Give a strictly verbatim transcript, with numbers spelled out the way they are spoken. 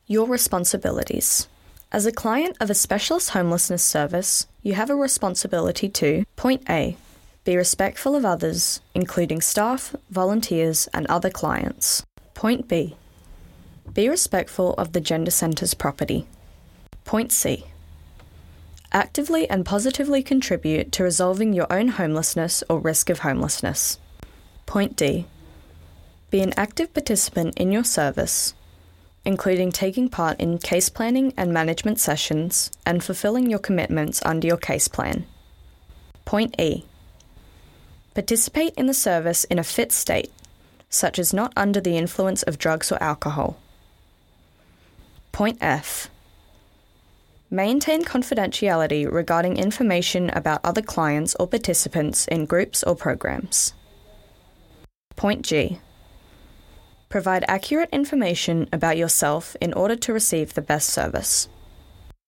Your responsibilities. As a client of a specialist homelessness service, you have a responsibility to: Point A. Be respectful of others, including staff, volunteers, and other clients. Point B. Be respectful of the Gender Centre's property. Point C. Actively and positively contribute to resolving your own homelessness or risk of homelessness. Point D. Be an active participant in your service, including taking part in case planning and management sessions and fulfilling your commitments under your case plan. Point E. Participate in the service in a fit state, such as not under the influence of drugs or alcohol. Point F. Maintain confidentiality regarding information about other clients or participants in groups or programs. Point G. Provide accurate information about yourself in order to receive the best service.